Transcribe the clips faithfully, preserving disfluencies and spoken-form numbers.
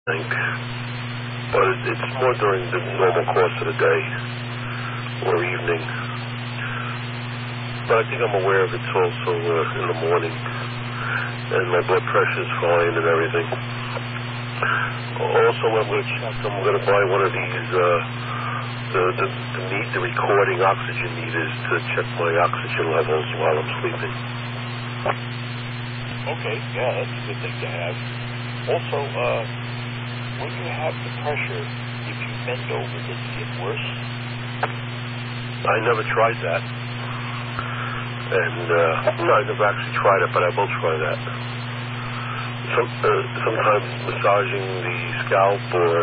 think, but it, it's more during the normal course of the day or evening. But I think I'm aware of it also uh, in the morning, and my blood pressure is fine and everything. Also, what I'm going to check, I'm going to buy one of these, uh, the, the, the, meet, the recording oxygen meters to check my oxygen levels while I'm sleeping. Okay, yeah, that's a good thing to have. Also, uh, when you have the pressure, if you bend over, does it get worse? I never tried that. And, uh, no, I never actually tried it, but I will try that. Some, uh, sometimes massaging the scalp or,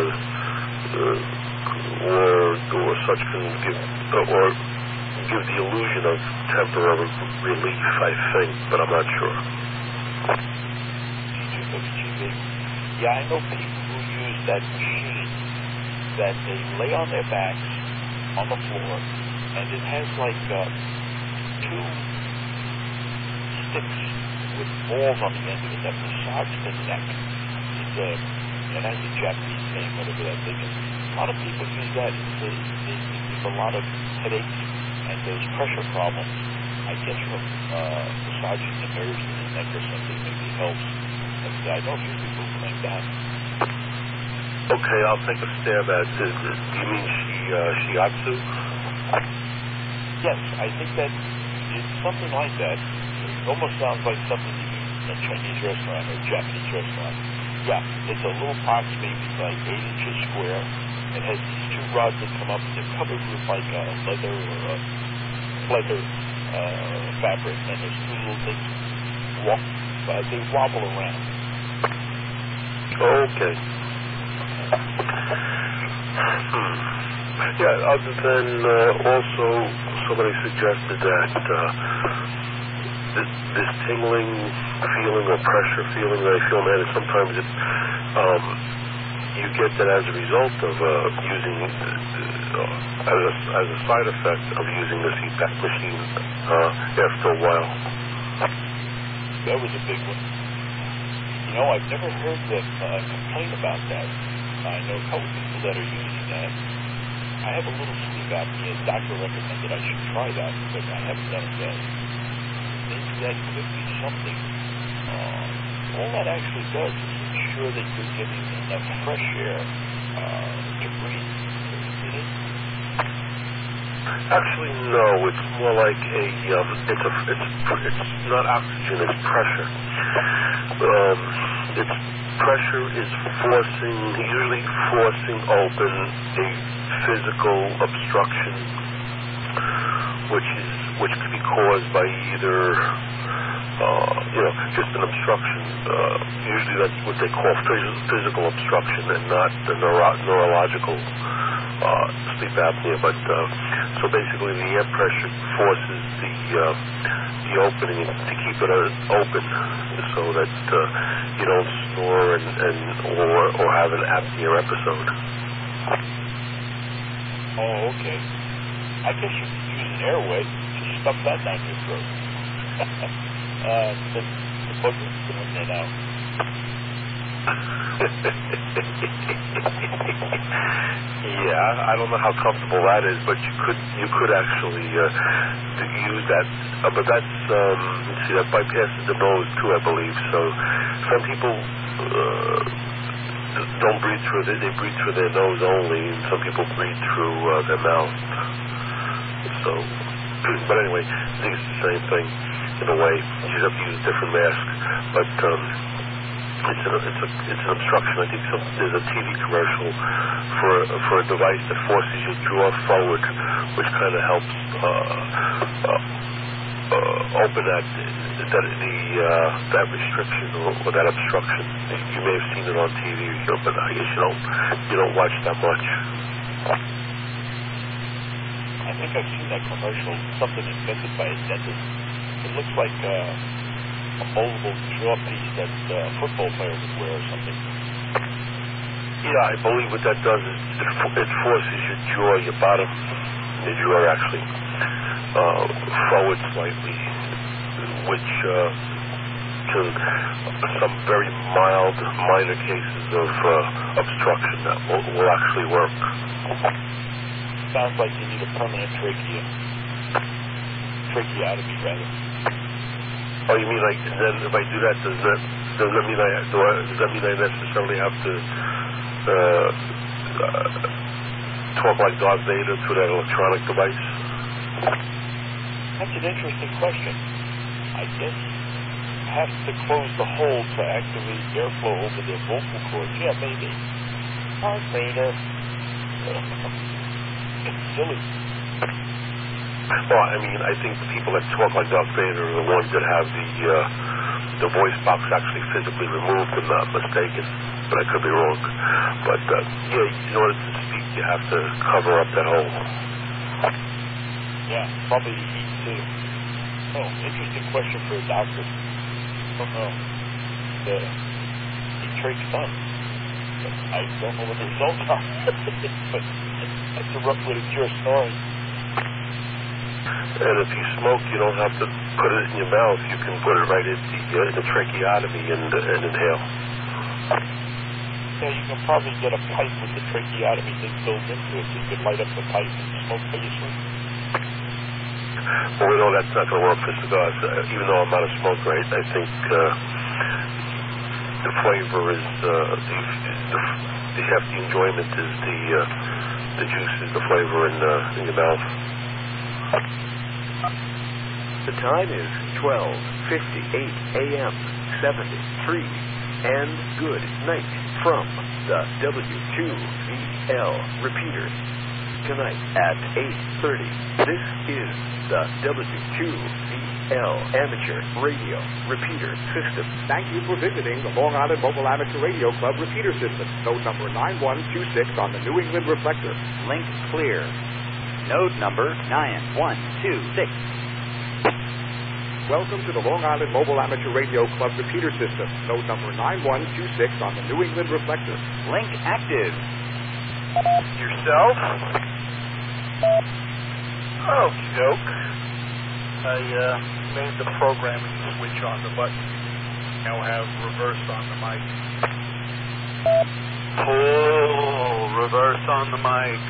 uh, or, or such can give, uh, or give the illusion of temporary relief, I think, but I'm not sure. Yeah, I know people who use that machine that they lay on their backs on the floor, and it has like uh, two sticks with balls on the end of it that massage the neck. It's a, it has a Japanese name, whatever that thing is. A lot of people use that. It's a, they give a lot of headaches and those pressure problems. I guess from uh, massaging the nerves in the neck or something, maybe it helps. And I know a few people who claim that. Okay, I'll take a stab at it. Do you mean shi, uh, shiatsu? Yes, I think that it's something like that. It almost sounds like something you eat in a Chinese restaurant or Japanese restaurant. Yeah, it's a little box, maybe like eight inches square. It has these two rods that come up. They're covered with like a leather or a leather uh, fabric, and there's two little things walk. Uh, they wobble around. Okay. Hmm. Yeah, other than uh, also somebody suggested that uh, this, this tingling feeling or pressure feeling that I feel now, sometimes it, um, you get that as a result of uh, using, uh, as, a, as a side effect of using the C PAP machine uh, after a while. That was a big one. You know, I've never heard them uh, complain about that. I know a couple people that are using that. I have a little sleep apnea. The doctor recommended I should try that, but I haven't done it yet. Maybe that could be something. Uh, all that actually does is ensure that you're getting enough fresh air uh, to breathe. Is it? Actually, no. It's more like a. Um, it's a. It's. It's not oxygen. It's pressure. Um, it's pressure is forcing, usually forcing open a physical obstruction, which is which could be caused by either, uh, you know, just an obstruction. Uh, usually, that's what they call phys- physical obstruction, and not the neuro- neurological. Uh, sleep apnea, but uh, so basically the air pressure forces the uh, the opening to keep it uh, open, so that uh, you don't snore and, and or or have an apnea episode. Oh, okay. I guess you could use an airway to stuff that down your throat. uh, the, the booger in and out. Yeah, I don't know how comfortable that is, but you could you could actually uh, use that. Uh, but that's um, let's see, that bypasses the nose too, I believe. So some people uh, don't breathe through they, they breathe through their nose only, and some people breathe through uh, their mouth. So, but anyway, I think it's the same thing in a way. You just have to use a different mask, but. Um, It's an, it's, a, it's an obstruction. I think some, there's a T V commercial for for a device that forces your jaw forward, which kind of helps uh, uh, uh, open that that the uh, that restriction or, or that obstruction. You may have seen it on T V, but I guess you don't you don't watch that much. I think I've seen that commercial. Something invented by a dentist. It looks like. Uh, a moldable jaw piece that uh, football players would wear or something. Yeah, I believe what that does is it, it forces your jaw, your bottom, your jaw actually, uh, forward slightly, which uh, can some very mild, minor cases of uh, obstruction that will, will actually work. Sounds like you need a permanent trachea. Tracheotomy, rather. Oh, you mean like then if I do that, does that does that mean I do I, does that mean I necessarily have to uh, uh, talk like Darth Vader through that electronic device? That's an interesting question. I guess you have to close the hole to activate airflow over the vocal cords. Yeah, maybe. Darth Vader. It's silly. Well, I mean, I think the people that talk like Darth Vader are the ones that have the uh, the voice box actually physically removed, if I'm not mistaken. But I could be wrong. But, uh, yeah, in order to speak, you have to cover up that hole. Yeah, probably the heat, too. Oh, interesting question for a doctor. I don't know. The, he trached some. But I don't know what the results are. But that's a rough way to cure snoring. And if you smoke, you don't have to put it in your mouth. You can put it right in the, uh, the tracheotomy and, uh, and inhale. Yeah, you can probably get a pipe with the tracheotomy thing built into it, so you could light up the pipe and smoke while you sleep. Well, we know that's not going to work for cigars. Uh, even though I'm not a smoker, I, I think uh, the flavor is uh, the, the the hefty enjoyment is the uh, the juice is the flavor in uh, in your mouth. The time is twelve fifty-eight a.m. seventy-three, and good night from the W two V L repeaters. Tonight at eight thirty, this is the W two V L Amateur Radio Repeater System. Thank you for visiting the Long Island Mobile Amateur Radio Club Repeater System. Node number nine one two six on the New England Reflector. Link clear. Node number nine one two six. Welcome to the Long Island Mobile Amateur Radio Club Repeater System. Node number nine one two six on the New England Reflector. Link active. Yourself? Okie doke. I uh, made the programming switch on the button. Now have reverse on the mic. Pull reverse on the mic.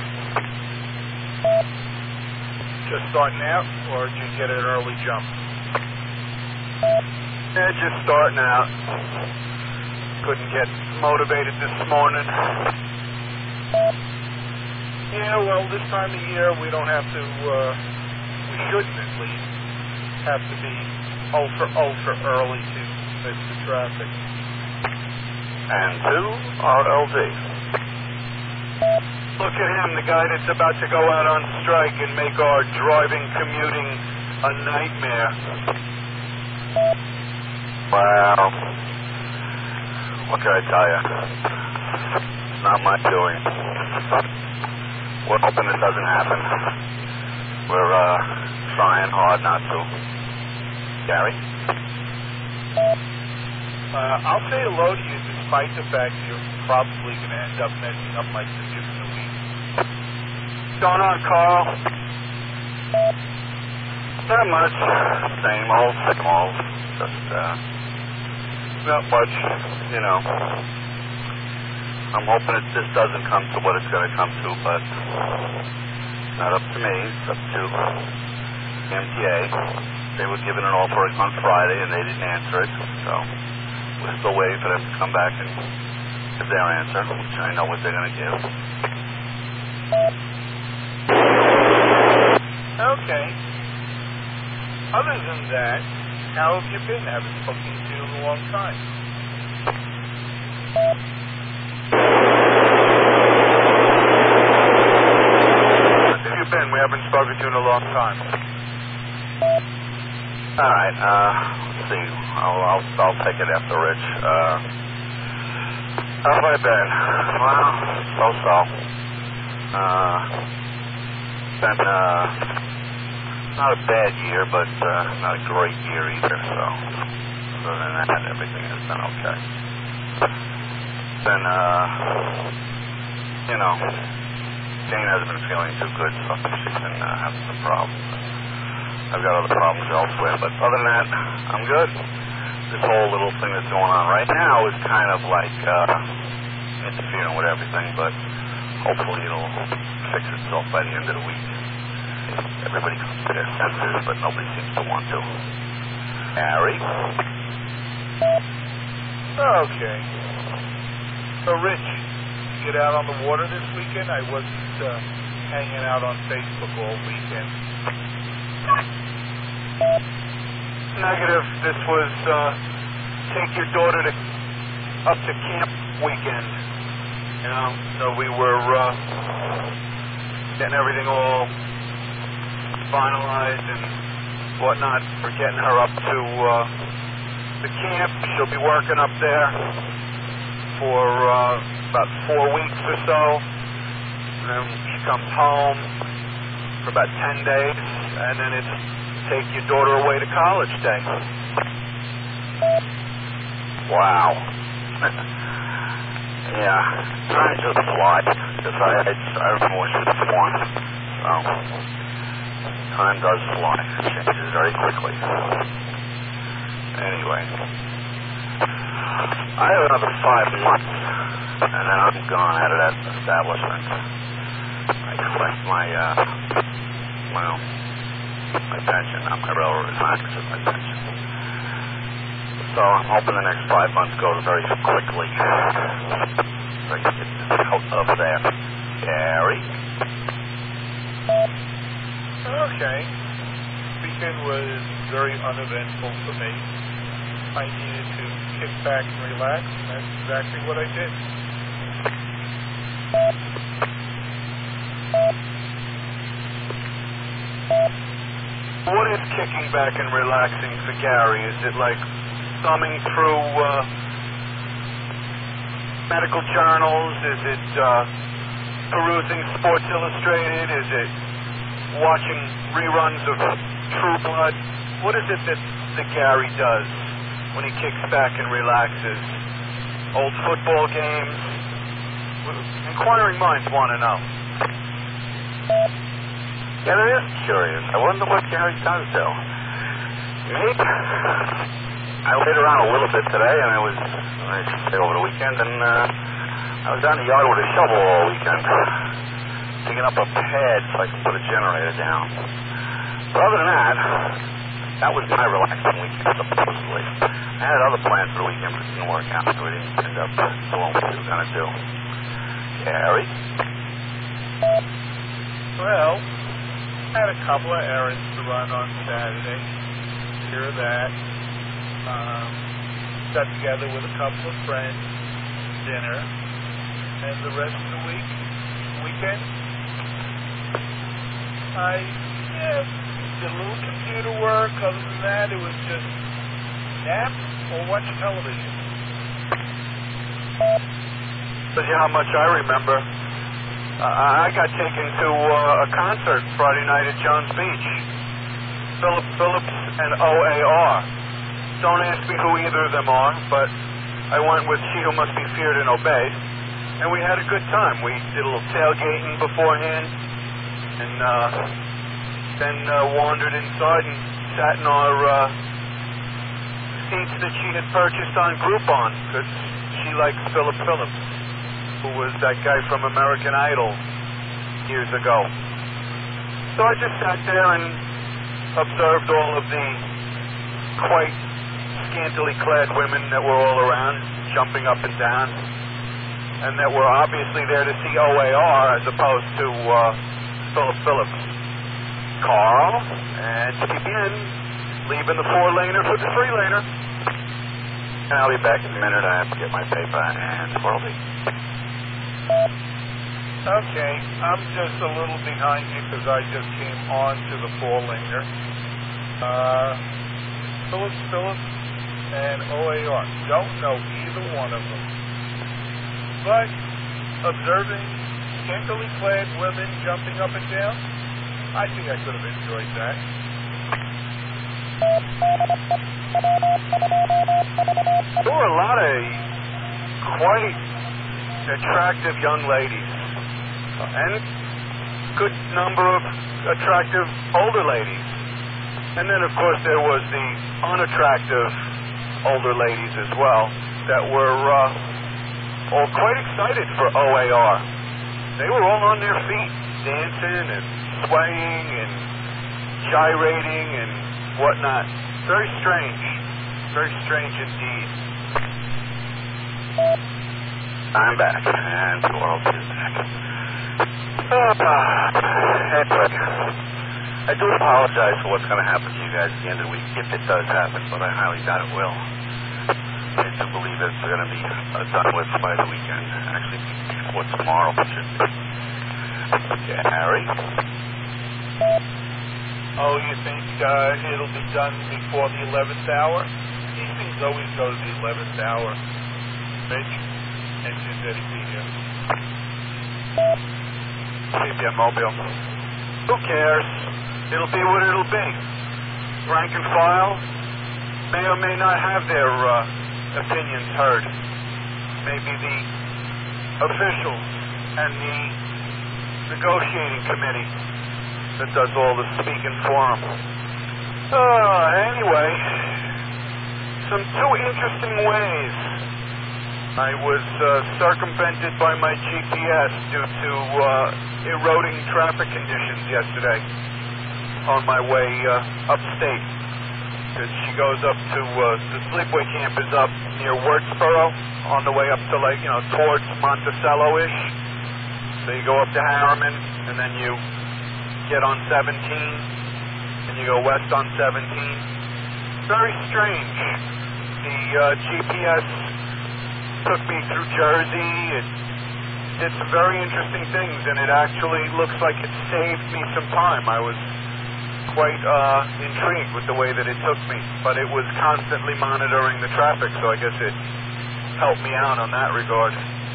Just starting out, or did you get an early jump? Yeah, just starting out. Couldn't get motivated this morning. Yeah, well, this time of year we don't have to, uh, we shouldn't at least, have to be ultra, ultra early to miss the traffic. And two, R L D. Look at him, the guy that's about to go out on strike and make our driving, commuting a nightmare. Well, what can I tell you? It's not my doing. We're hoping it doesn't happen. We're uh, trying hard not to. Gary? Uh, I'll say hello to you despite the fact you're probably going to end up messing up my figures in a week. What's going on, Carl? Not much. Same old, same old. Just, uh, not much, you know. I'm hoping it just doesn't come to what it's going to come to, but it's not up to me. It's up to the M T A. They were given an offer on Friday, and they didn't answer it, so we're still waiting for them to come back and give their answer, which I know what they're going to give. Okay. Other than that, how have you been? I haven't spoken to you in a long time. Where have you been? We haven't spoken to you in a long time. All right. Uh, let's see. I'll, I'll, I'll take it after Rich. Uh, how have I been? Well, so-so. Uh, been, uh, not a bad year, but uh, not a great year either, so other than that, everything has been okay. Then, uh, you know, Jane hasn't been feeling too good, so she's been uh, having some problems. I've got other problems elsewhere, but other than that, I'm good. this whole little thing that's going on right now is kind of like uh, interfering with everything, but hopefully it'll fix itself by the end of the week. Everybody comes to their senses, but nobody seems to want to. Harry? Okay. So, Rich, you get out on the water this weekend? I wasn't uh, hanging out on Facebook all weekend. Negative. This was uh, take your daughter to up to camp weekend. You know, so we were uh, getting everything all finalized and whatnot for getting her up to uh, the camp. She'll be working up there for uh, about four weeks or so. And then she comes home for about ten days, and then it's take your daughter away to college day. Wow. Yeah, time just flies. Because I, I, I remember when she was born. So, time does fly. It changes very quickly. Anyway, I have another five months, and then I'm gone out of that establishment. I collect my, uh, well, my pension, not my railroad retirement, just my pension. So I'm hoping the next five months goes very quickly. So I can get out of there. Gary? Okay. Weekend was very uneventful for me. I needed to kick back and relax, and that's exactly what I did. What is kicking back and relaxing for Gary? Is it like thumbing through uh, medical journals? Is it uh, perusing Sports Illustrated? Is it watching reruns of True Blood? What is it that, that Gary does when he kicks back and relaxes? Old football games? Inquiring minds want to know. Yeah, that is curious. I wonder what Gary does, though. Me? I laid around a little bit today, and I was, I should say over the weekend, and uh, I was down the yard with a shovel all weekend, digging up a pad so I can put a generator down. But other than that, that was my relaxing weekend, supposedly. I had other plans for the weekend, but it didn't work out, so we didn't end up doing what we were going to do. Gary? Well, I had a couple of errands to run on Saturday. Here or that. Um, got together with a couple of friends, dinner, and the rest of the week, weekend, I, yeah, did a little computer work. Other than that, it was just nap or watch television. But you know how much I remember? Uh, I got taken to uh, a concert Friday night at Jones Beach. Philip Phillips and O A R. Don't ask me who either of them are, but I went with She Who Must Be Feared and Obeyed, and we had a good time. We did a little tailgating beforehand, and uh, then uh, wandered inside and sat in our uh, seats that she had purchased on Groupon, because she likes Philip Phillips, who was that guy from American Idol years ago. So I just sat there and observed all of the quite scantily clad women that were all around, jumping up and down, and that were obviously there to see O A R as opposed to uh, Philip Phillips. Carl and begin leaving the four-laner for the three-laner. And I'll be back in a minute. I have to get my paper and Worldy. Okay, I'm just a little behind you because I just came on to the four-laner. Uh, Phillips Phillips and O A R. Don't know either one of them. But observing scantily clad women jumping up and down, I think I could have enjoyed that. There were a lot of quite attractive young ladies, and good number of attractive older ladies. And then, of course, there was the unattractive older ladies as well that were uh, all quite excited for O A R. They were all on their feet, dancing and swaying and gyrating and whatnot. Very strange. Very strange indeed. I'm back, and the world is back. Uh, anyway, I do apologize for what's going to happen to you guys at the end of the week, if it does happen, but I highly doubt it will. I do believe it's going to be uh, done with by the weekend, actually before tomorrow, which is okay, Harry. Oh, you think uh, it'll be done before the eleventh hour? These things always go to the eleventh hour. Rich, engine ready for you. C B M Mobile. Who cares? It'll be what it'll be. Rank and file may or may not have their uh, opinions heard. Maybe the officials and the negotiating committee that does all the speaking for them. Uh, anyway, some two interesting ways I was uh, circumvented by my G P S due to uh, eroding traffic conditions yesterday on my way uh, upstate. Because she goes up to, uh, the sleepaway camp is up near Wurtsboro on the way up to, like, you know, towards Monticello-ish. So you go up to Harriman, and then you get on seventeen, and you go west on seventeen. Very strange. The uh, G P S took me through Jersey. It did some very interesting things, and it actually looks like it saved me some time. I was quite uh, intrigued with the way that it took me, but it was constantly monitoring the traffic, so I guess it helped me out on that regard.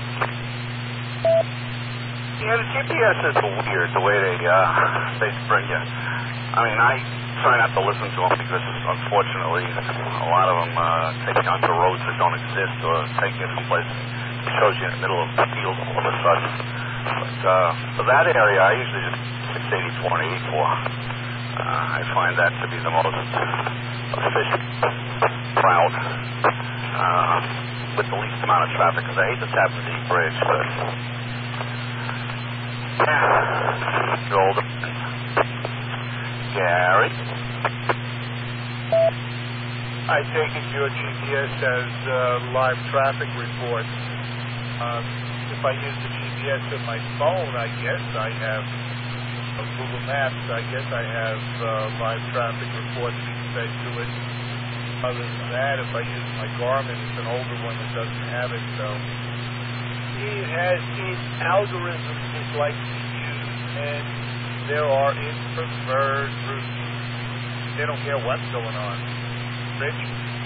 Yeah, the G P S is weird, the way they, uh, they bring you. I mean, I try not to listen to them because, unfortunately, a lot of them uh, take you onto roads that don't exist or take you someplace that shows you in the middle of the field all of a sudden. But uh, for that area, I usually just six eighty-four and eighty-four. Uh, I find that to be the most efficient route uh, with the least amount of traffic, because I hate the Tappan Zee Bridge, but yeah, you're older. Gary? I take it your G P S has uh, live traffic reports. Um, if I use the G P S of my phone, I guess I have uh, Google Maps. I guess I have uh, live traffic reports being fed to it. Other than that, if I use my Garmin, it's an older one that doesn't have it, so it has its algorithms it likes to use, and there are its preferred routes. They don't care what's going on. Rich?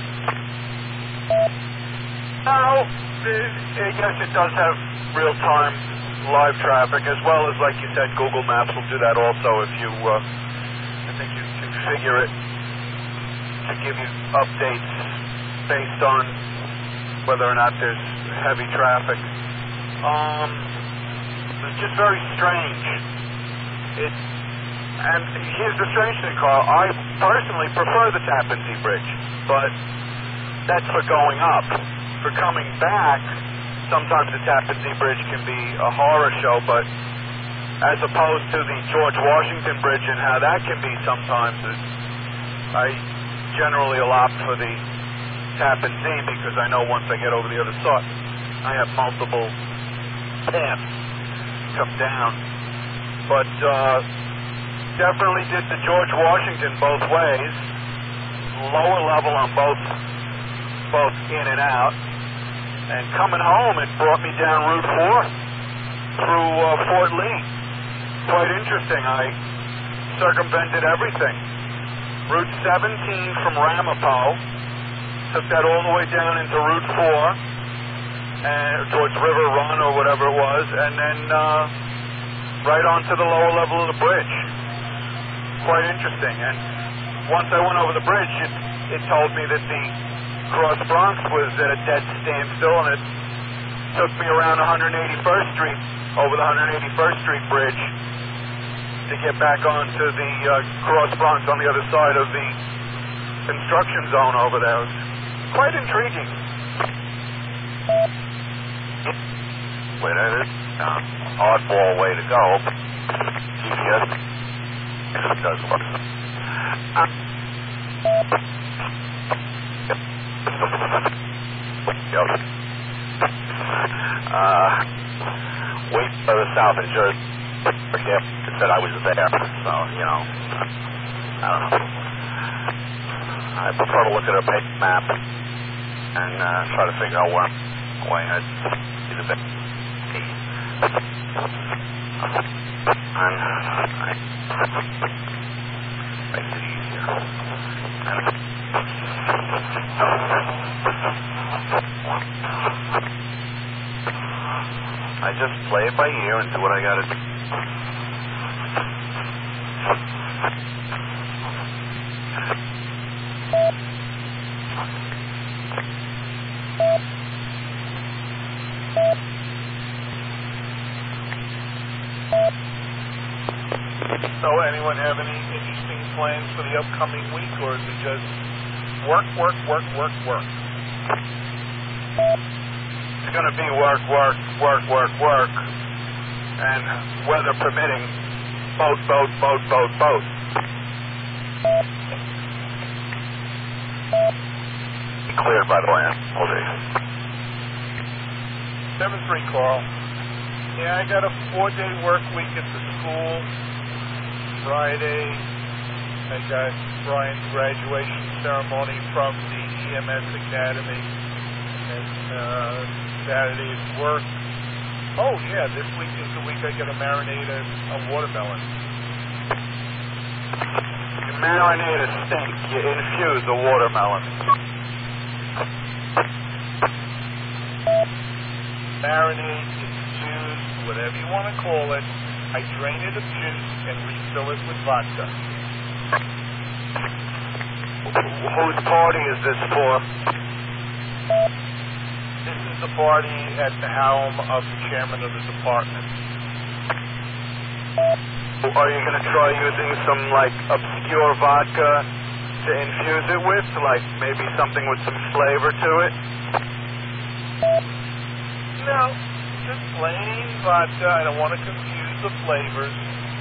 No, it, yes, it does have real-time live traffic, as well as, like you said, Google Maps will do that also if you, uh, I think you configure it to give you updates based on whether or not there's heavy traffic. Um, it's just very strange. It, and here's the strange thing, Carl. I personally prefer the Tappan Zee Bridge, but that's for going up. For coming back, sometimes the Tappan Zee Bridge can be a horror show, but as opposed to the George Washington Bridge and how that can be sometimes, it, I generally opt for the Tappan Zee because I know once I get over the other side, I have multiple paths come down. But uh, definitely did the George Washington both ways, lower level on both, both in and out. And coming home, it brought me down Route four through uh, Fort Lee. Quite interesting. I circumvented everything. Route seventeen from Ramapo, took that all the way down into Route four, and towards River Run or whatever it was, and then uh, right onto the lower level of the bridge. Quite interesting. And once I went over the bridge, it, it told me that the Cross Bronx was at a dead standstill, and it took me around one eighty-first Street, over the one eighty-first Street Bridge, to get back onto the uh, Cross Bronx on the other side of the construction zone over there. It was quite intriguing. Wait, that is uh, oddball way to go. G P S does work. Uh, uh, way further south in Jersey, it said I was there, so, you know, I don't know. I prefer to look at a paper map and uh, try to figure out where I'm going. I'd see the best. And I makes it easier. And I just play it by ear and do what I gotta do. So, anyone have any interesting plans for the upcoming week, or is it just work, work, work, work, work? It's going to be work, work, work, work, work, and weather permitting, boat, boat, boat, boat, boat. Cleared, by the way. Hold it. seven three, Carl. Yeah, I got a four-day work week at the school. Friday, I got Brian's graduation ceremony from the E M S Academy. And uh, Saturday is work. Oh, yeah, this week is the week I get to marinate a, a watermelon. You marinate a steak. You infuse a watermelon. Marinate, infuse, whatever you want to call it. I drain it of juice and refill it with vodka. Whose party is this for? This is the party at the helm of the chairman of the department. Are you going to try using some, like, obscure vodka to infuse it with? Like, maybe something with some flavor to it? No, just plain vodka. I don't want to confuse the flavors.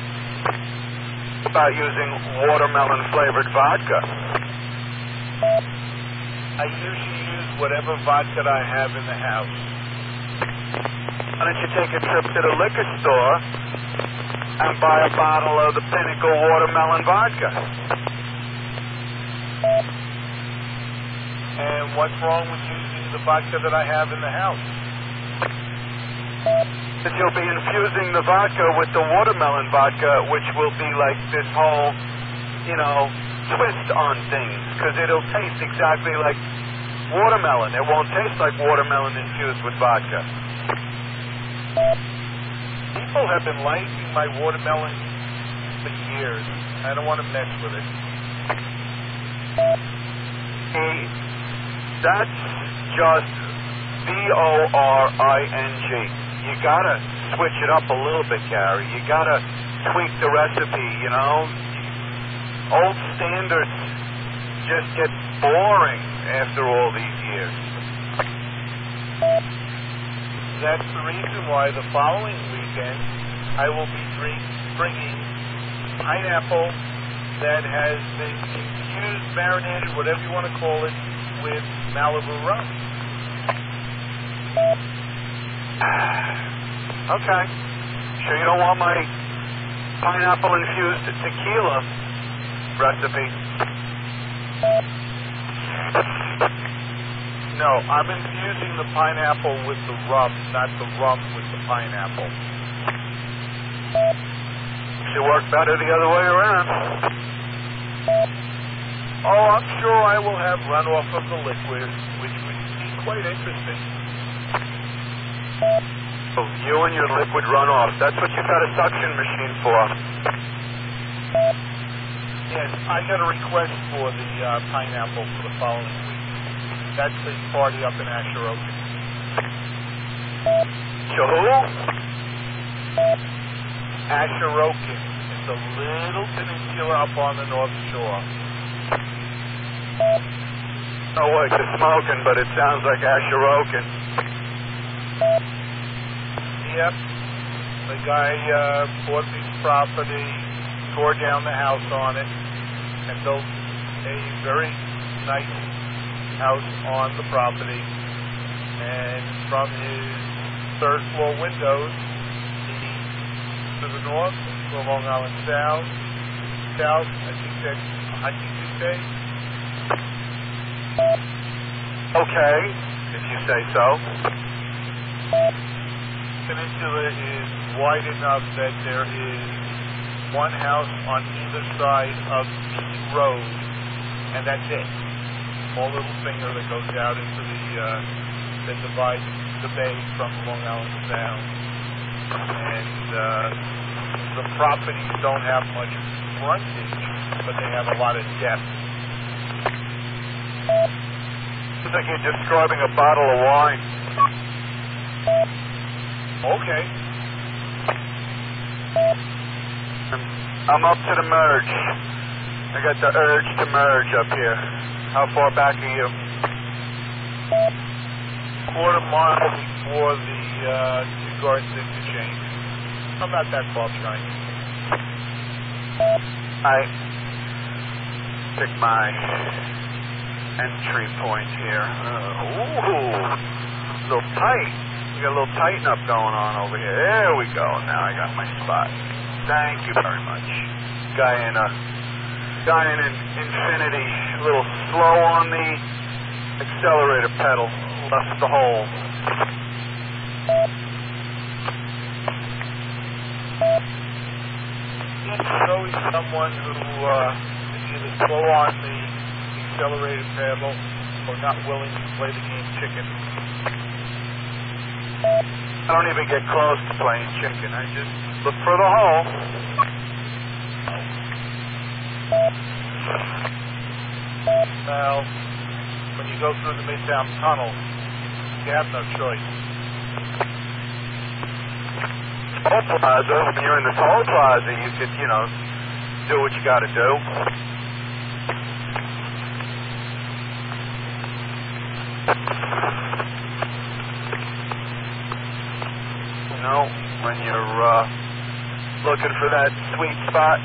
About using watermelon-flavored vodka. I usually use whatever vodka I have in the house. Why don't you take a trip to the liquor store and buy a bottle of the Pinnacle watermelon vodka? And what's wrong with using the vodka that I have in the house? Because you'll be infusing the vodka with the watermelon vodka, which will be like this whole, you know, twist on things. Because it'll taste exactly like watermelon. It won't taste like watermelon infused with vodka. People have been liking my watermelon for years. I don't want to mess with it. Hey, that's just B O R I N G. You gotta switch it up a little bit, Gary. You gotta tweak the recipe, you know? Old standards just get boring after all these years. That's the reason why the following weekend I will be drink, bringing pineapple that has been infused, marinated, whatever you want to call it, with Malibu rum. Okay. Sure you don't want my pineapple infused tequila recipe? No, I'm infusing the pineapple with the rum, not the rum with the pineapple. Should work better the other way around. Oh, I'm sure I will have runoff of the liquid, which would be quite interesting. Oh, you and your liquid runoff. That's what you've got a suction machine for. Yes, I got a request for the uh, pineapple for the following week. That's the party up in Asheroken. To who? Asheroken. It's a little peninsula up on the North Shore. know what you're smoking, but it sounds like Asherokin. Yep. The guy uh, bought this property, tore down the house on it, and built a very nice house on the property. And from his third floor windows, he to the north, to Long Island South, south, I think that's Huntington Bay. Okay, if you say so. Peninsula is wide enough that there is one house on either side of each road, and that's it. Small little finger that goes out into the uh, that divides the bay from Long Island Sound. And uh, the properties don't have much frontage, but they have a lot of depth. Looks like you're describing a bottle of wine. Okay. I'm up to the merge. I got the urge to merge up here. How far back are you? Quarter mile before the uh, Two Gardens interchange. I'm not that far behind you. I pick my entry point here. Uh, ooh, a little tight. We got a little tighten up going on over here. There we go. Now I got my spot. Thank you very much. Guy in a guy in an Infinity. A little slow on the accelerator pedal. Left the hole. There's always someone who uh, is either slow on the accelerator pedal or not willing to play the game chicken. I don't even get close to playing chicken. I just look for the hole. Well, when you go through the Midtown Tunnel, you have no choice. Toll plaza, when you're in the toll plaza, you could, you know, do what you got to do. You know, when you're uh, looking for that sweet spot.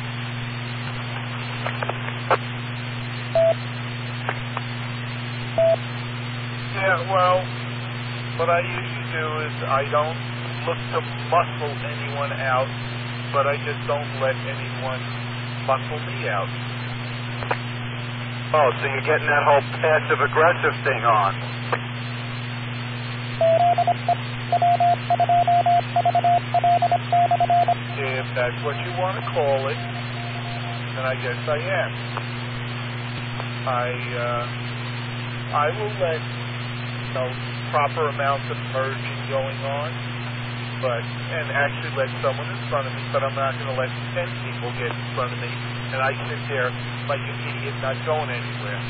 Yeah, well, what I usually do is I don't look to muscle anyone out, but I just don't let anyone muscle me out. Oh, so you're getting that whole passive-aggressive thing on. If that's what you want to call it, then I guess I am. I, uh, I will let, you know, proper amounts of merging going on, but, and actually let someone in front of me, but I'm not going to let ten people get in front of me, and I sit there like an idiot not going anywhere.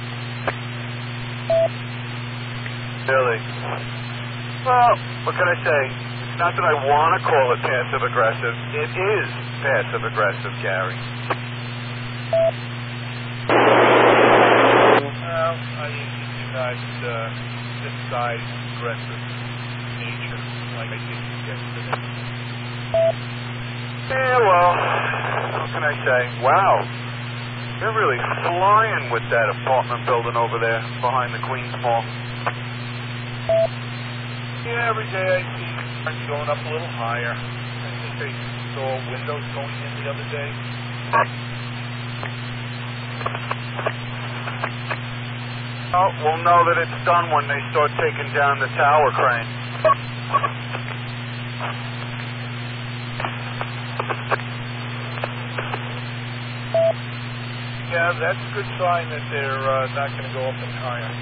Really? Well, what can I say? It's not that I want to call it passive-aggressive. It is passive-aggressive, Gary. Well, I usually do not uh, decide aggressive nature like I did yesterday. Yeah, well, what can I say? Wow. They're really flying with that apartment building over there behind the Queens Mall. Yeah, every day I see ones going up a little higher. I think they saw windows going in the other day. Oh, we'll know that it's done when they start taking down the tower crane. Yeah, that's a good sign that they're uh, not going to go up any higher.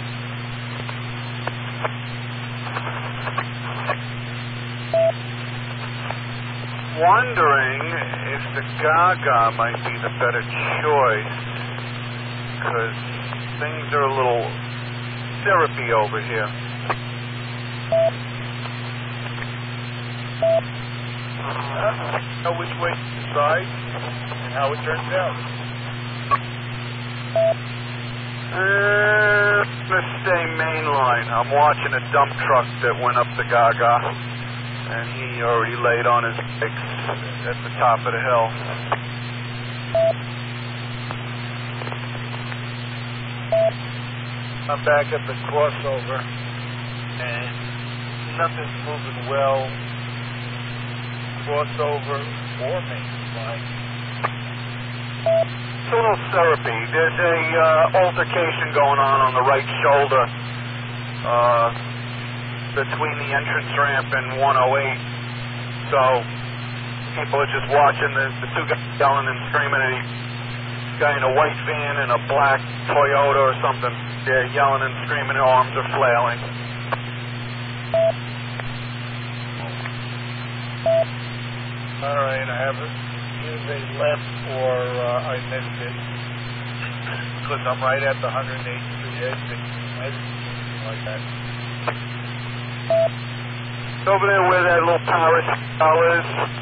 Wondering if the Gaga might be the better choice, because things are a little syrupy over here. Uh, know which way to decide and how it turns out. Uh, let's stay main line. I'm watching a dump truck that went up the Gaga, and he already laid on his brakes at the top of the hill. I'm back at the crossover, and nothing's moving well. Crossover or main line. It's a little syrupy. There's a uh, altercation going on on the right shoulder uh, between the entrance ramp and one oh eight. So people are just watching the, the two guys yelling and screaming at each guy in a white van and a black Toyota or something. They're yelling and screaming, arms are flailing. All right, I have it. Either they left or uh, I missed it. Because I'm right at the one oh eighth Street exit. I didn't see anything like that. Over there where that little Paris is.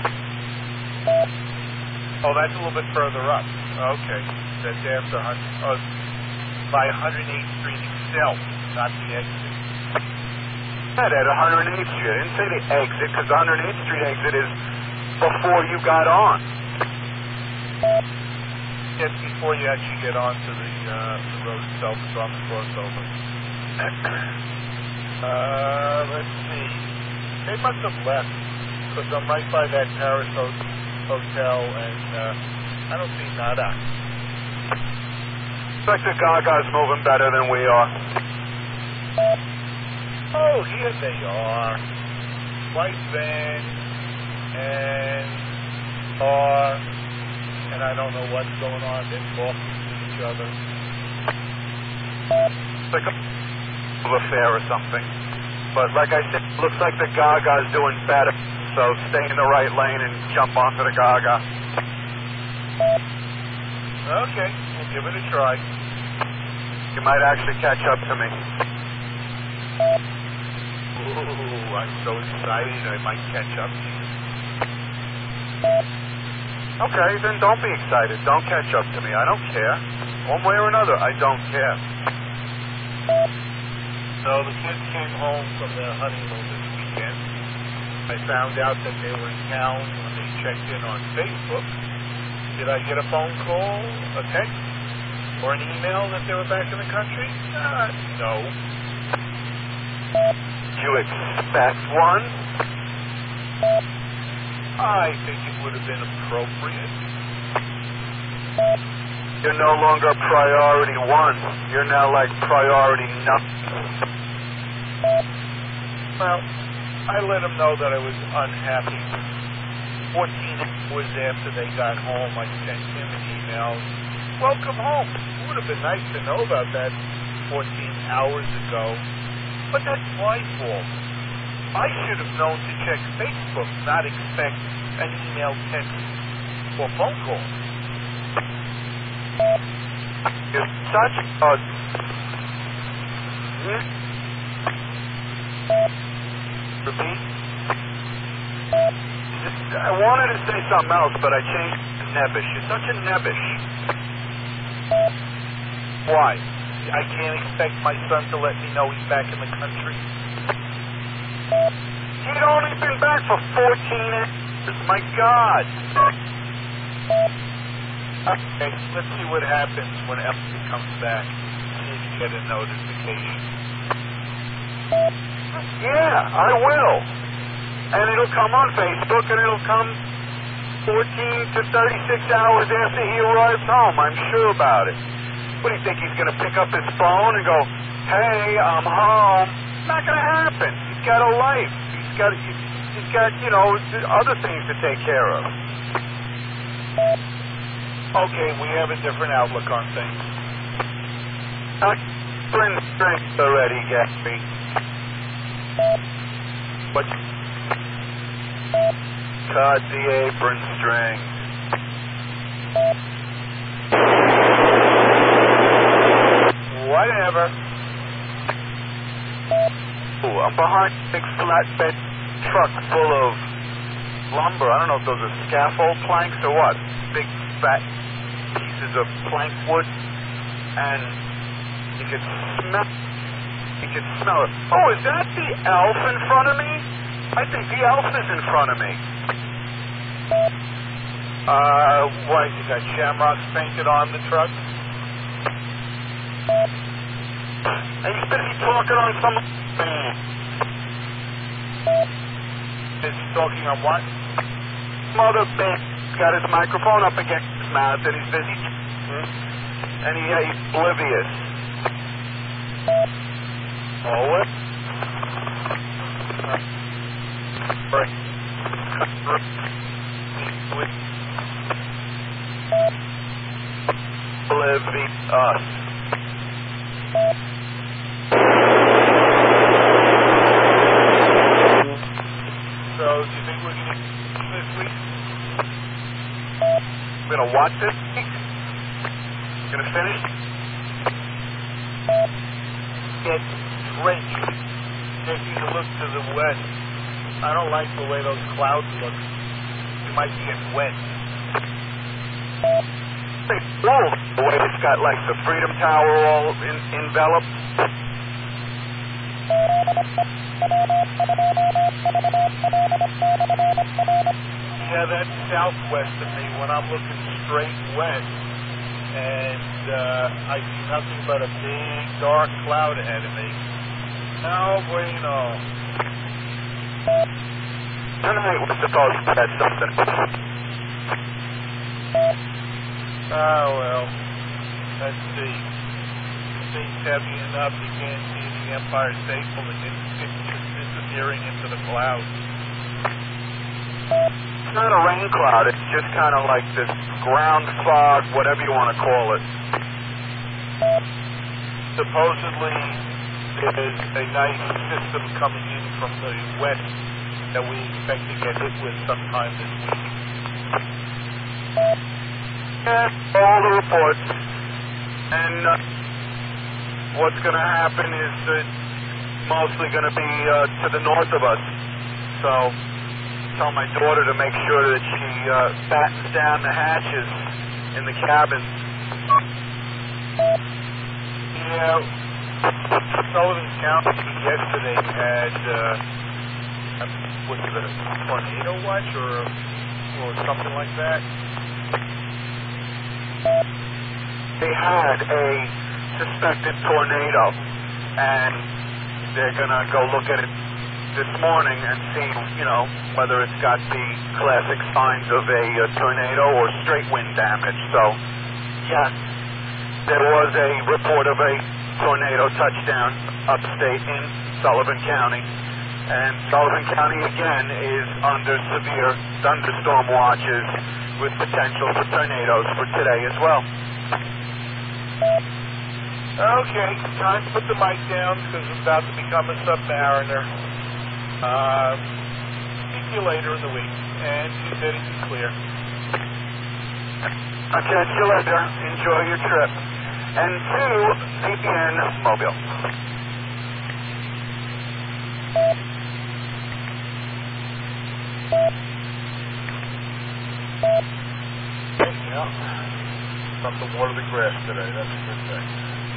Oh, that's a little bit further up. Okay. That's after one hundred, oh, by one oh eighth Street itself, not the exit. Not at one oh eighth Street. I didn't say the exit, because the one oh eighth Street exit is before you got on. Yes, before you actually get onto the, uh, the road itself, it's on the crossover. uh, let's see. They must have left, because I'm right by that Paris ho- hotel, and uh, I don't see nada. Looks like the Gaga's moving better than we are. Oh, here they are. White van and car, and I don't know what's going on. They're talking to each other. It's like a affair or something. But like I said, it looks like the Gaga's doing better. So stay in the right lane and jump onto the Gaga. Okay, we'll give it a try. You might actually catch up to me. Ooh, I'm so excited I might catch up to you. Okay, then don't be excited. Don't catch up to me. I don't care. One way or another, I don't care. So the kids came home from their honeymoon this weekend. I found out that they were in town when they checked in on Facebook. Did I get a phone call, a text, or an email that they were back in the country? Uh, no. You expect one? I think it would have been appropriate. You're no longer priority one. You're now like priority nothing. Well, I let them know that I was unhappy. fourteen hours after they got home, I sent him an email. Welcome home. It would have been nice to know about that fourteen hours ago. But that's my fault. I should have known to check Facebook, not expect an email, text, or phone call. You're such a... Hmm? Repeat? I wanted to say something else, but I changed it to nebbish. You're such a nebbish. Why? I can't expect my son to let me know he's back in the country. He'd only been back for fourteen hours. My God. Okay, let's see what happens when Elton comes back. See if you get a notification. Yeah, I will. And it'll come on Facebook, and it'll come fourteen to thirty-six hours after he arrives home. I'm sure about it. What do you think? He's going to pick up his phone and go, "Hey, I'm home"? Not going to happen. He's got a life. He's got, he's got, you know, other things to take care of. Okay, we have a different outlook on things. Uh, bring the strength already, Gary. What? Cut the apron string. Whatever. Ooh, I'm behind a big flatbed truck full of lumber. I don't know if those are scaffold planks or what. Big fat pieces of plank wood. And You can smell. You can smell it. Oh, is that the elf in front of me? I think the elf is in front of me. Uh, what, you got shamrocks painted on the truck? And he's busy talking on some... Is he talking on what? Mother band. Got his microphone up against his mouth and he's busy... And he, uh, he's oblivious. Oh, what? Right. Oblivious. So, do you think we're going to this week? We're going to watch this week? Going to finish? Get drenched. Taking a look to the west. I don't like the way those clouds look. We might get wet. Whoa! The way it's got like the Freedom Tower all in, enveloped. Yeah, that's southwest of me when I'm looking straight west. And uh, I see nothing but a big dark cloud ahead of me. No bueno. Tonight we're supposed to have something. Oh, well. Let's see. The thing's heavy enough you can't see the Empire State Building. It's, it's just disappearing into the clouds. It's not a rain cloud. It's just kind of like this ground fog, whatever you want to call it. Supposedly, there's a nice system coming in from the west that we expect to get hit with sometime this week. Yeah, all the reports. And uh, what's going to happen is it's mostly going to be uh, to the north of us. So, tell my daughter to make sure that she uh, battens down the hatches in the cabins. Yeah, Sullivan County yesterday had, uh, was it a tornado watch or, or something like that? They had a suspected tornado, and they're going to go look at it this morning and see, you know, whether it's got the classic signs of a, a tornado or straight wind damage. So, yes, there was a report of a tornado touchdown upstate in Sullivan County. And Sullivan County, again, is under severe thunderstorm watches with potential for tornadoes for today as well. Okay, time to put the mic down because I'm about to become a submariner. Uh, speak to you later in the week, and keep anything clear. I'll catch you later. Enjoy your trip. And to V P N Mobile. Yeah. Something to water the grass today. That's a good thing.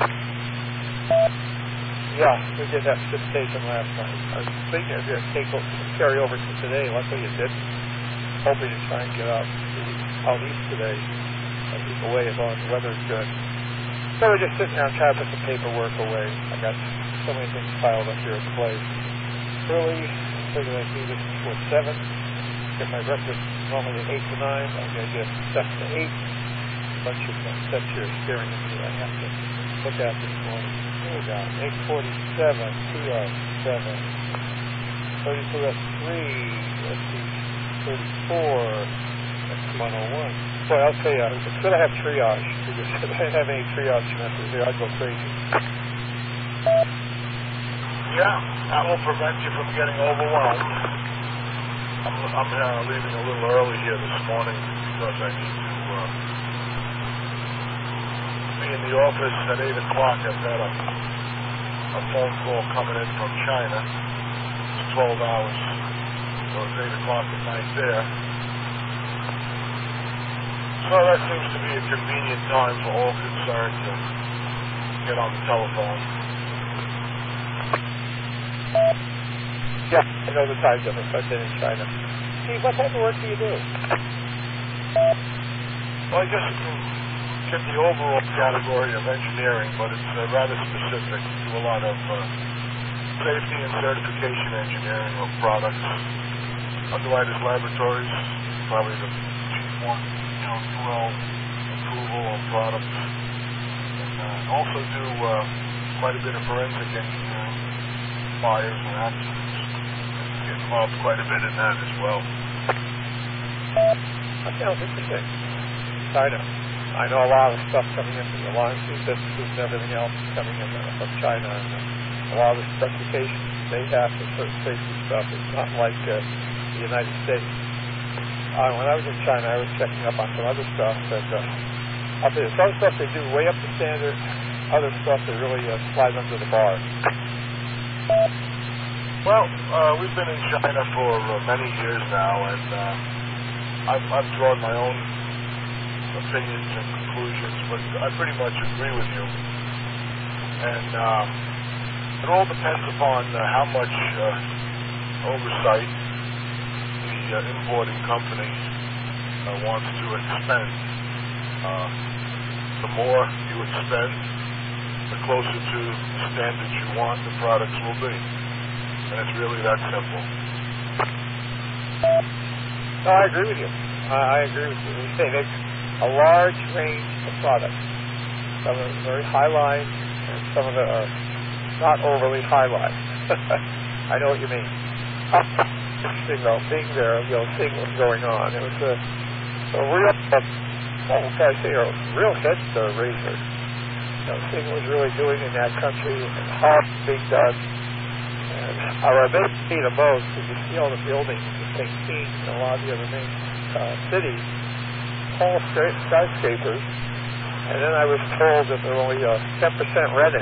Yeah, we did have precipitation last night. I was thinking it was going to take carry over to today. Luckily it didn't. Hoping to try and get out, out east today. I keep away as long as the weather's good. So we're just sitting there trying to put some paperwork away. I got so many things piled up here at the place. Early, figured I'd do this before seven. Get my breakfast normally at eight to nine. I'm going to get seven to eight. A bunch of steps here staring at me. I have to look at this morning. Here we go. eight forty-seven, two oh seven, thirty-two oh three, let's see, thirty-four, that's one oh one. Boy, I'll tell you, it's good I have triage, because if I didn't have any triage methods here, I'd go crazy. Yeah, that will prevent you from getting overwhelmed. I'm, I'm uh, leaving a little early here this morning because I need to uh, be in the office at eight o'clock. I've got a, a phone call coming in from China. It's twelve hours, so it's eight o'clock at night there. So that seems to be a convenient time for all concerned to get on the telephone. Yeah, I know the time difference. I've been in China. Steve, what type of work do you do? Well, I guess you can get the overall category of engineering, but it's uh, rather specific to a lot of uh, safety and certification engineering of products. Underwriters Laboratories, probably the chief one, you know, U L approval on products. And uh, also do uh, quite a bit of forensic engineering, fires and accidents. Get involved quite a bit in that as well. That sounds interesting. China. I know a lot of stuff coming in from the alarm businesses and everything else coming in from China, and a lot of the specifications they have for certain safety stuff is not like uh, the United States. Uh, when I was in China, I was checking up on some other stuff, and uh, I'll tell you, some stuff they do way up to standard, other stuff they really uh, slide under the bar. Well, uh, we've been in China for uh, many years now, and uh, I've, I've drawn my own opinions and conclusions, but I pretty much agree with you. And uh, it all depends upon uh, how much uh, oversight the uh, importing company uh, wants to expend. Uh, the more you expend, the closer to the standards you want the products will be. And it's really that simple. No, I agree with you. Uh, I agree with you. You say there's a large range of products. Some of them very high line, and some of them are not overly high line. I know what you mean. Interesting though, being there, you know, seeing what's going on. It was a, a real, what can I say, a real head raiser. You know, seeing what was really doing in that country and how it's being done. And what amazed me the most is you see all the buildings in Saint Pete and a lot of the other main uh, cities, tall skyscrapers, and then I was told that they're only uh, ten percent rented.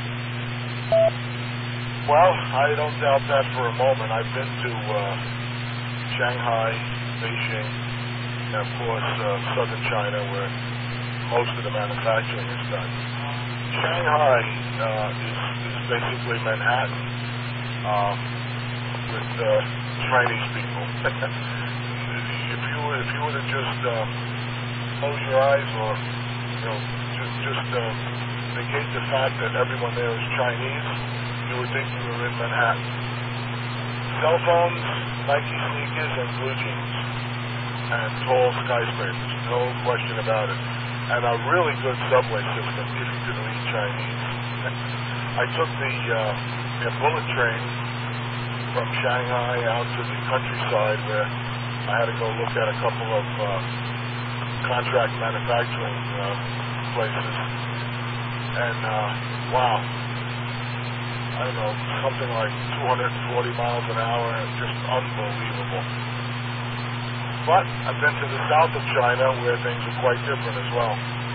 Well, I don't doubt that for a moment. I've been to uh, Shanghai, Beijing, and of course uh, southern China where most of the manufacturing is done. Shanghai uh, is, is basically Manhattan um, with uh, Chinese people. if you were, if you were to just uh, close your eyes or you know just just uh, negate the fact that everyone there is Chinese, you would think you were in Manhattan. Cell phones, Nike sneakers, and blue jeans, and tall skyscrapers, no question about it. And a really good subway system if you could read Chinese. I took the, uh, the bullet train from Shanghai out to the countryside where I had to go look at a couple of uh, contract manufacturing uh, places. And uh, wow, I don't know, something like two hundred forty miles an hour, and just unbelievable. But I've been to the south of China where things are quite different as well.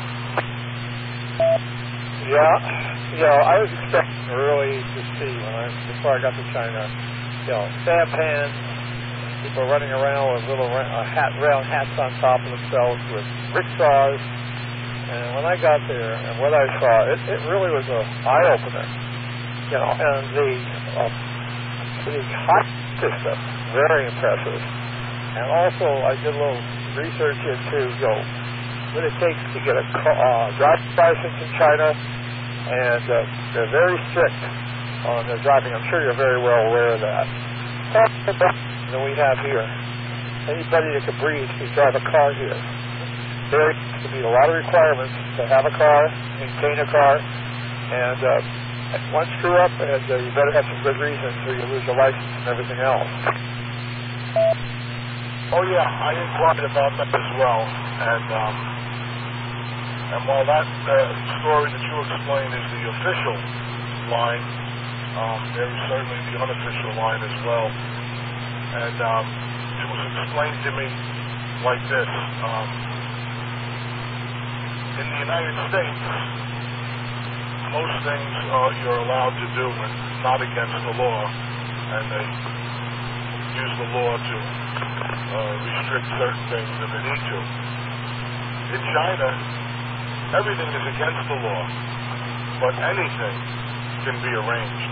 Yeah, you know, I was expecting really to see when I before I got to China, you know, sampans, people running around with little uh, hat, round hats on top of themselves with rickshaws. And when I got there and what I saw, it, it really was an eye opener. You know, and the uh, the hot system, very impressive. And also, I did a little research into, you know, what it takes to get a uh, driver's license in China, and uh, they're very strict on their driving. I'm sure you're very well aware of that. Than we have here. Anybody that can breathe can drive a car here. There to meet a lot of requirements to have a car, maintain a car, and uh, one screw up, and uh, you better have some good reasons, or you lose your license and everything else. Oh yeah, I inquired about that as well, and um, and while that uh, story that you explained is the official line, um, there is certainly the unofficial line as well, and um, it was explained to me like this: um, in the United States, most things uh, you're allowed to do and not against the law, and they use the law to uh, restrict certain things if they need to. In China, everything is against the law. but anything can be arranged.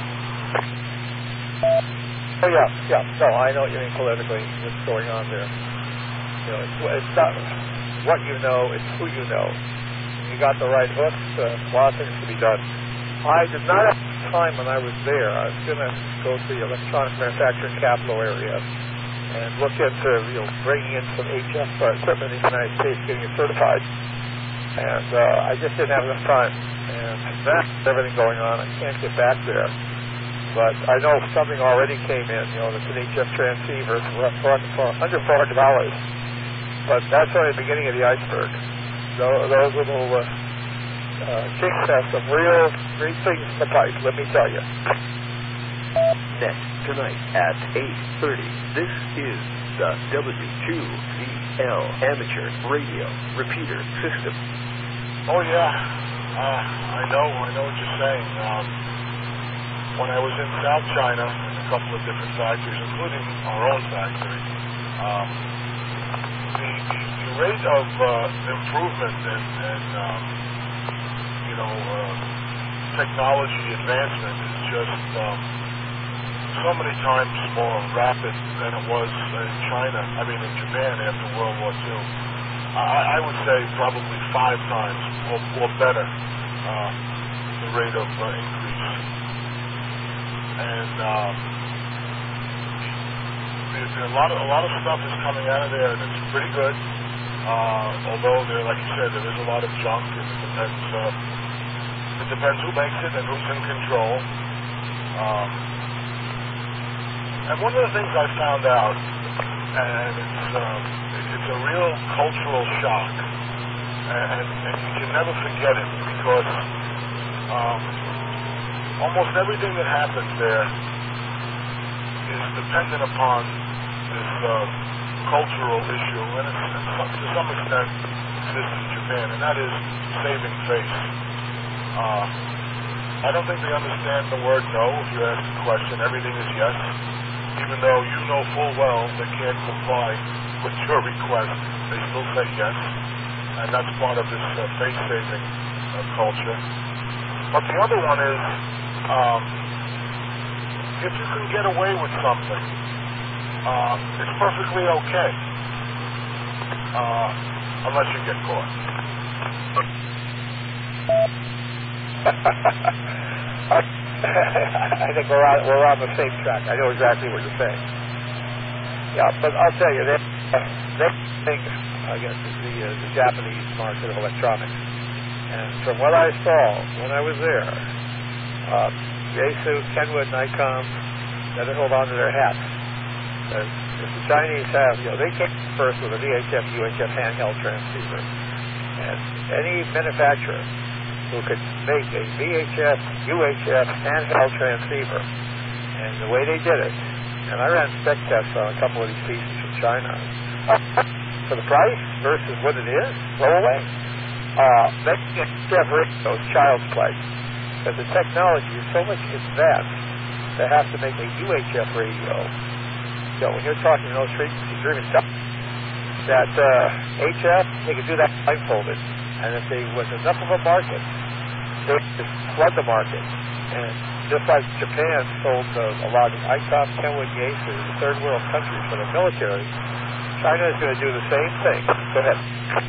Oh yeah, yeah. No, I know what you mean politically. What's going on there? You know, it's, it's not what you know; it's who you know. You got the right hooks. Uh, a lot of things to be done. I did not have time when I was there. I was going to go to the electronic manufacturing capital area and look into, you know, bringing in some H F equipment in the United States, getting it certified. And uh, I just didn't have enough time. And that's everything going on. I can't get back there. But I know something already came in, you know, that's an H F transceiver for under four hundred dollars. But that's only the beginning of the iceberg. Those, those little uh, uh, chinks have some real great things in the pipe, let me tell you. Next tonight at eight thirty, this is the W two V L Amateur Radio Repeater System. Oh yeah, uh, I know, I know what you're saying. Um, when I was in South China in a couple of different factories, including our own factory, um, the, the, the rate of uh, improvement and, and um, you know, uh, technology advancement is just um, so many times more rapid than it was in China, I mean in Japan after World War Two. I, I would say probably five times or, or better uh, the rate of uh, increase. And um, a lot of a lot of stuff is coming out of there that's pretty good. Uh, although there, like you said, there is a lot of junk, and it depends. Uh, it depends who makes it and who's in control. Um, and one of the things I found out, and it's um, it's a real cultural shock, and, and you can never forget it because um, almost everything that happens there is dependent upon this uh, cultural issue, and it's, it's, to some extent exists in Japan, and that is saving face. Uh, I don't think they understand the word no. If you ask a question, everything is yes, even though you know full well they can't comply with your request. They still say yes, and that's part of this uh, face-saving uh, culture. But the other one is, um, if you can get away with something, uh, it's perfectly okay, uh, unless you get caught. I think we're on, we're on the same track. I know exactly what you're saying. Yeah, but I'll tell you, they, they think, I guess, the, uh, the Japanese market of electronics. And from what I saw when I was there, uh, Yaesu, Kenwood, Nikon, better hold on to their hats. Because if the Chinese have, you know, they came first with a V H F, U H F handheld transceiver. And any manufacturer who could make a V H F, U H F handheld transceiver, and the way they did it, and I ran spec tests on a couple of these pieces from China, for the price versus what it is, blow away. Uh, making a H F radio is child's play, because the technology is so much advanced to have to make a U H F radio. So when you're talking those frequencies, you're even telling that uh, H F, they could do that blindfolded. And if there was enough of a market, they would just flood the market. And just like Japan sold uh, a lot of I COM, Kenwood, Yaesu, the third world countries for the military, China is going to do the same thing. Go ahead.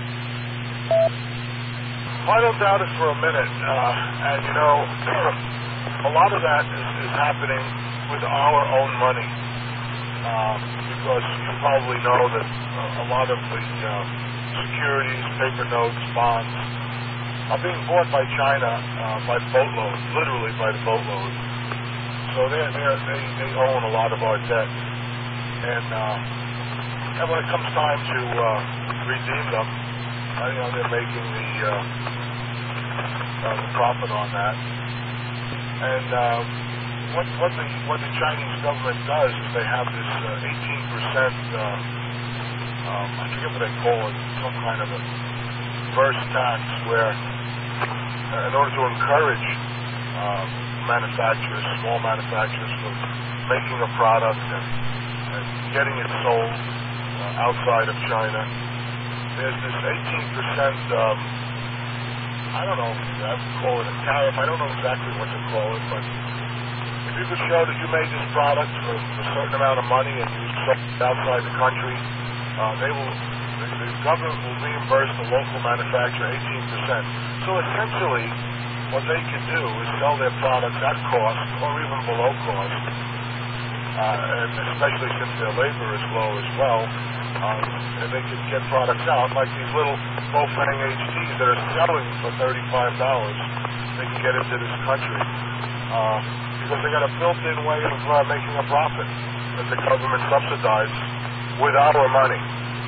I don't doubt it for a minute. Uh, and, you know, a lot of that is, is happening with our own money. Uh, because you probably know that uh, a lot of the uh, securities, paper notes, bonds are being bought by China uh, by the boatload, literally by the boatload. So they're, they're, they they own a lot of our debt. And, uh, and when it comes time to uh, redeem them, uh, you know, they're making the, uh, uh, the profit on that. And uh, what, what, the, what the Chinese government does is they have this uh, eighteen percent, uh, um, I forget what they call it, some kind of a burst tax where uh, in order to encourage uh, manufacturers, small manufacturers from making a product and, and getting it sold uh, outside of China, there's this eighteen percent um, I don't know, I would call it a tariff. I don't know exactly what to call it, but if you could show that you made this product for a certain amount of money and you sold it outside the country, uh, they will, the, the government will reimburse the local manufacturer eighteen percent. So essentially, what they can do is sell their products at cost or even below cost, uh, and especially since their labor is low as well, um, and they can get products out like these little Bofang H Ds that are selling for thirty-five dollars. They can get into this country uh, because they got a built-in way of uh, making a profit that the government subsidizes with our money.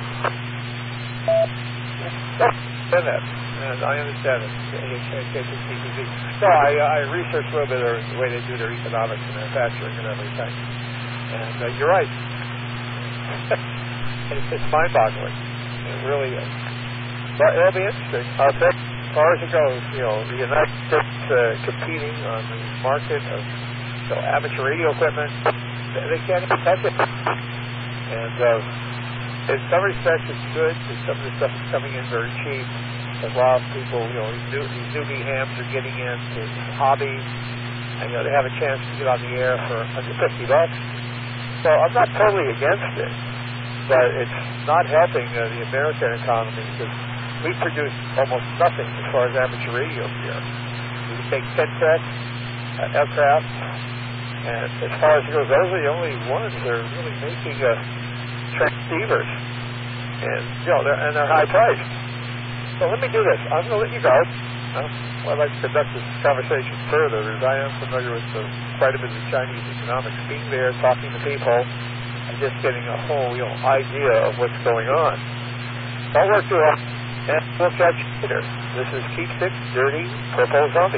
And I understand it. No, I, I researched a little bit of the way they do their economics and manufacturing and everything. And uh, you're right. it's, it's mind-boggling. It really is. But it'll be interesting. I'll say, as far as it goes, you know, the United States uh, competing on the market of you know, amateur radio equipment, they, they can't even touch it. And uh, in some respects, it's good because some of the stuff is coming in very cheap. A lot of people, you know, these, new, these newbie hams are getting into hobbies, and you know they have a chance to get on the air for under fifty bucks. So I'm not totally against it, but it's not helping uh, the American economy because we produce almost nothing as far as amateur radio gear. We make Centec, uh, aircraft, and as far as it goes, those are the only ones that are really making uh, transceivers, and you know, they're, and they're high priced. So let me do this. I'm going to let you go. Uh, well, I'd like to conduct this conversation further as I am familiar with the, quite a bit of the Chinese economics. Being there, talking to people, and just getting a whole you know, idea of what's going on. I'll work through it, and we'll catch you later. This is Keep Six Dirty Purple Zombie.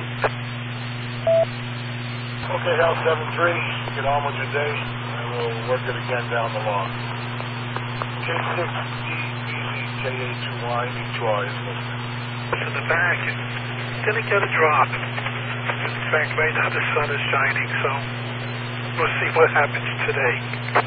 Okay, Hal seven three, get on with your day, and we'll work it again down the line. K six D B Z K A two Y, each Y is listening. In the back, it's going to get a drop. In fact, right now the sun is shining, so we'll see what happens today.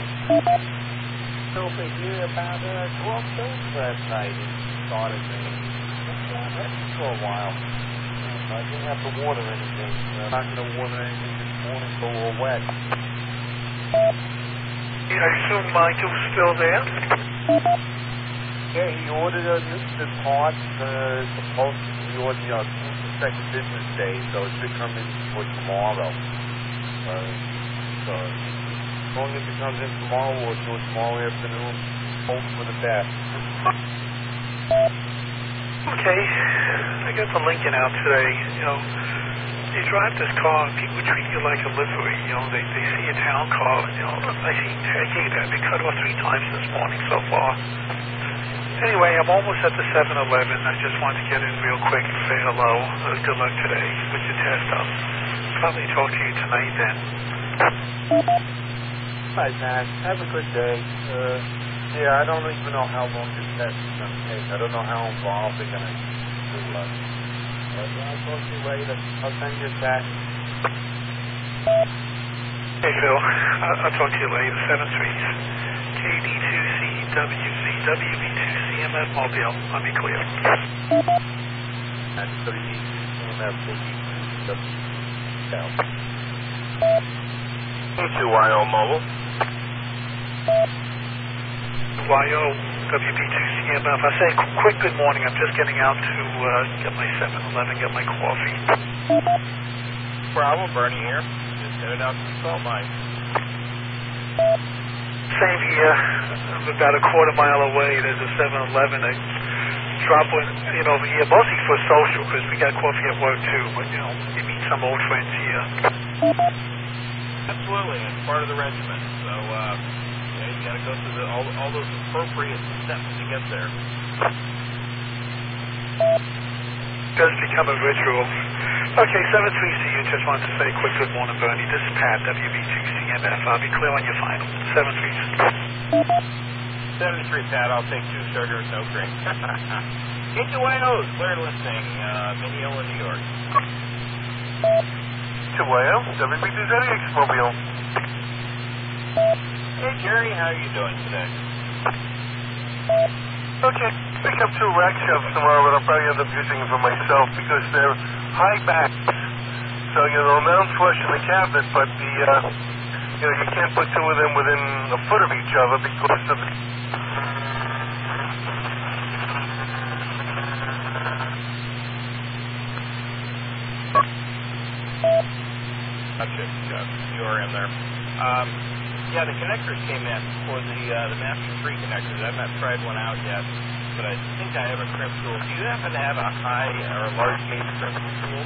No big deal about uh, twelve days last night. It started raining. It's not heavy for a while. Um, I didn't have to water anything. I'm not going to water anything this morning, so we're wet. Yeah, I assume Michael's still there? Yeah, he ordered a new the parts. Uh, supposed to be ordered on the second business day, so it should come in for tomorrow. Uh, so as long as it comes in tomorrow or till tomorrow afternoon, hope for the best. Okay, I got the Lincoln out today. You know, you drive this car, and people treat you like a livery. You know, they they see a town car. You know, I see I hate that. They cut off three times this morning so far. Anyway, I'm almost at the seven eleven. I just wanted to get in real quick and say hello. Uh, good luck today with your test. I'll probably talk to you tonight then. Bye, Matt. Have a good day. Uh, yeah, I don't even know how long this test is going to take. I don't know how involved they're going to do us. But I'll talk to you later. I'll send you a text. Hey, Phil. I'll, I'll talk to you later. seven three K D two C W Z W B two C M F Mobile. Let me clear. That's W B two C M F W B two. K two Y O Mobile. Y O W B two C M F. I say quick good morning. I'm just getting out to uh, get my seven eleven, get my coffee. Problem, Bernie here. Just headed out to the salt mine. Same here. I'm about a quarter mile away. There's a seven eleven. I drop one, you know, over here, mostly for social, because we got coffee at work too. But you know, you meet some old friends here. Absolutely, it's part of the regiment. So, uh, yeah, you got to go through the, all, all those appropriate steps to get there. It does become a ritual. Okay, seven three C U, just wanted to say a quick good morning, Bernie. This is Pat, W B two C M F. I'll be clear on your final. seven three C. seven three, Pat. I'll take two sugars, no cream. K two Y O, clear listening, uh, Mineola, New York. K two Y O, W B two Z X Mobile. Hey, Jerry, how are you doing today? Okay. pick up two rack shelves tomorrow, but I'll probably end up using them for myself because they're high backs. So, you know, they'll mount flush in the cabinet, but the, uh, you know, you can't put two of them within a foot of each other because of the... Gotcha. You are in there. Um, yeah, the connectors came in for the uh, the Master three connectors. I've not tried one out yet, but I think I have a crimp tool. Do you happen to have a high or a large gauge crimping tool?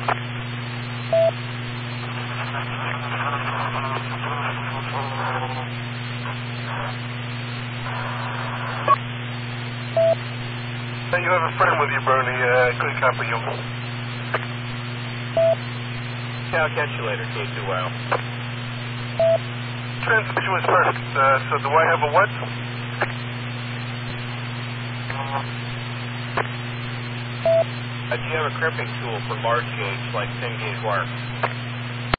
Hey, you have a friend with you, Bernie. Uh, good copy you. Yeah, I'll catch you later, K two L. Transmission was perfect. Uh, so do I have a what? Uh, do you have a crimping tool for large gauge, like ten gauge wire?